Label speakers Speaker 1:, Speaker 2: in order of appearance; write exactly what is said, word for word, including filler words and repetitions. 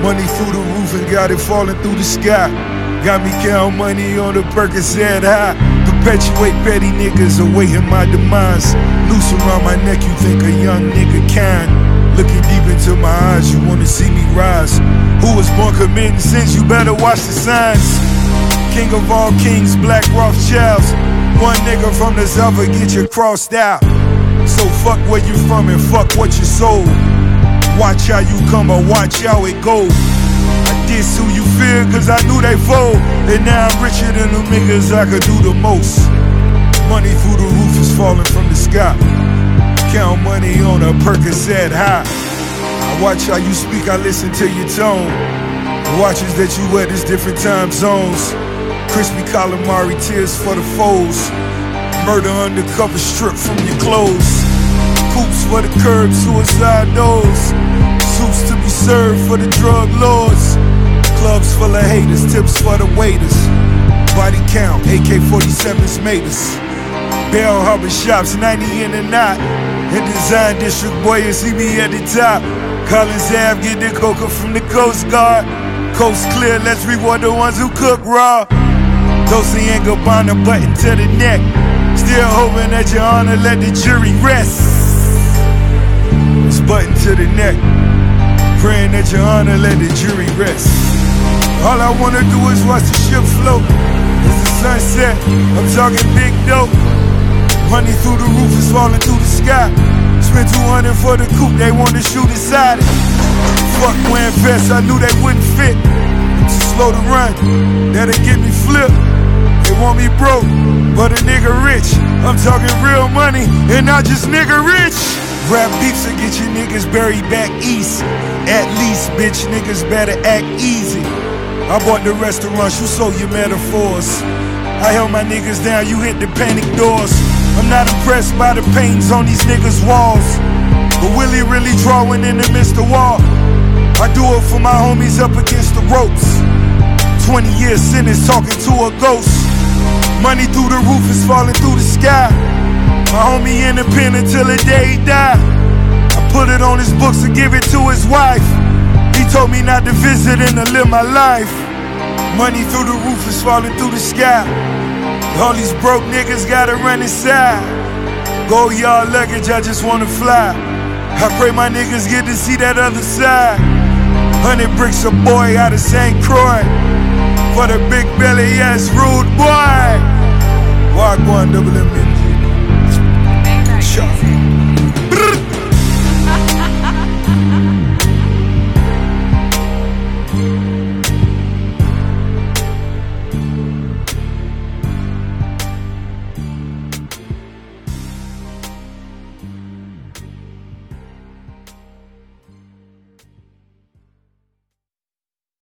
Speaker 1: Money through the roof and got it falling through the sky. Got me counting money on the Percocet high. Perpetuate petty niggas awaiting my demise. Noose around my neck, you think a young nigga kind. Looking deep into my eyes, you wanna see me rise. Who was born committing sins, you better watch the signs. King of all kings, Black Rothschilds. One nigga from the south will get you crossed out. So fuck where you from and fuck what you sold. Watch how you come or watch how it goes. I diss who you fear cause I knew they fold. And now I'm richer than them niggas, I could do the most. Money through the roof is falling from the sky. Count money on a Percocet high. I watch how you speak, I listen to your tone. The watches that you wear, there's different time zones. Crispy calamari, tears for the foes. Murder undercover, strip from your clothes. Coops for the curb, suicide doors. Suits to be served for the drug lords. Clubs full of haters, tips for the waiters. Body count, A K forty-sevens made us. Bell Harbor shops, ninety in the knot. In Design District, boy, you see me at the top. Collins Ave, get the coca from the Coast Guard. Coast clear, let's reward the ones who cook raw. Dolce and Gabbana, button to the neck. Still hoping that your honor let the jury rest. It's button to the neck. Praying that your honor let the jury rest. All I wanna do is watch the ship float. It's the sunset, I'm talking big dope. Money through the roof is falling through the sky. Spent two hundred for the coupe, they wanna shoot inside it. Fuck wearing vests, I knew they wouldn't fit. I'm too slow to run, that'll get me flipped. They want me broke, but a nigga rich. I'm talking real money, and not just nigga rich. Rap beefs will get you niggas buried back east. At least, bitch, niggas better act easy. I bought the restaurants, you sold your metaphors. I held my niggas down, you hit the panic doors. I'm not impressed by the paintings on these niggas' walls, but Willie really drawing in the midst of war. I do it for my homies up against the ropes. twenty years sentence talking to a ghost. Money through the roof is falling through the sky. My homie in the pen until the day he died. I put it on his books to give it to his wife. He told me not to visit and to live my life. Money through the roof is falling through the sky. All these broke niggas gotta run inside. Go yard luggage, I just wanna fly. I pray my niggas get to see that other side. Hundred bricks a boy out of Saint Croix. For the big belly ass rude boy. Walk one double M.